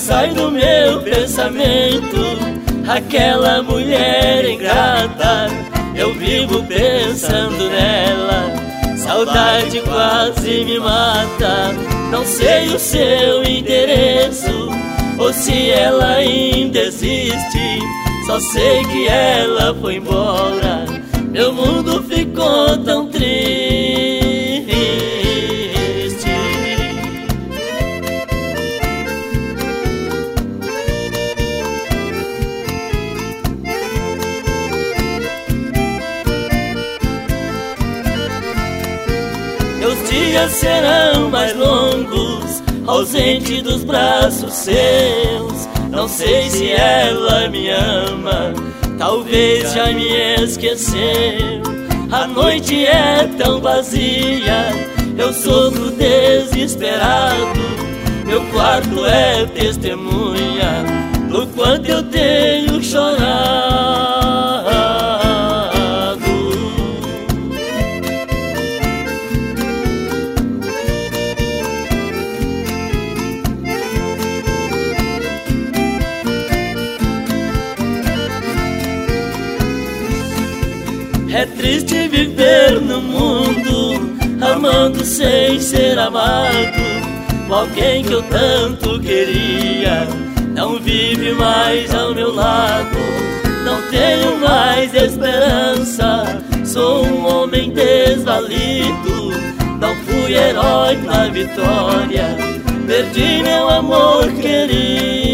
sai do meu pensamento aquela mulher ingrata. Eu vivo pensando nela, saudade quase me mata. Não sei o seu endereço ou se ela ainda existe, só sei que ela foi embora. Meu mundo ficou tão triste. Meus dias serão mais longos, ausente dos braços seus. Não sei se ela me ama, talvez já me esqueceu. A noite é tão vazia, eu sofro desesperado. Meu quarto é testemunha do quanto eu tenho chorado. É triste viver no mundo, amando sem ser amado. Alguém que eu tanto queria não vive mais ao meu lado. Não tenho mais esperança, sou um homem desvalido. Não fui herói na vitória, perdi meu amor querido.